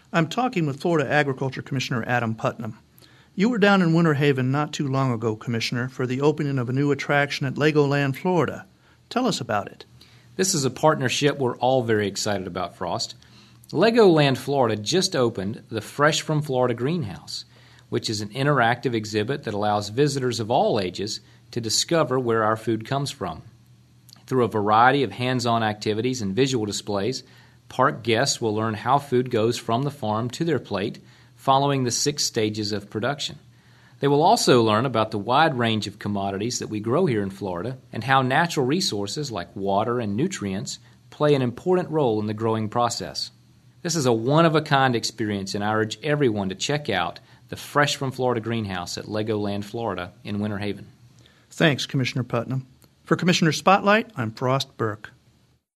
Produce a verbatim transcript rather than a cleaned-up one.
I'm talking with Florida Agriculture Commissioner Adam Putnam. You were down in Winter Haven not too long ago, Commissioner, for the opening of a new attraction at Legoland, Florida. Tell us about it. This is a partnership we're all very excited about, Frost. Legoland, Florida just opened the Fresh from Florida Greenhouse, which is an interactive exhibit that allows visitors of all ages to discover where our food comes from. Through a variety of hands-on activities and visual displays, park guests will learn how food goes from the farm to their plate, following the six stages of production. They will also learn about the wide range of commodities that we grow here in Florida and how natural resources like water and nutrients play an important role in the growing process. This is a one-of-a-kind experience, and I urge everyone to check out the Fresh from Florida Greenhouse at Legoland, Florida in Winter Haven. Thanks, Commissioner Putnam. For Commissioner Spotlight, I'm Frost Burke.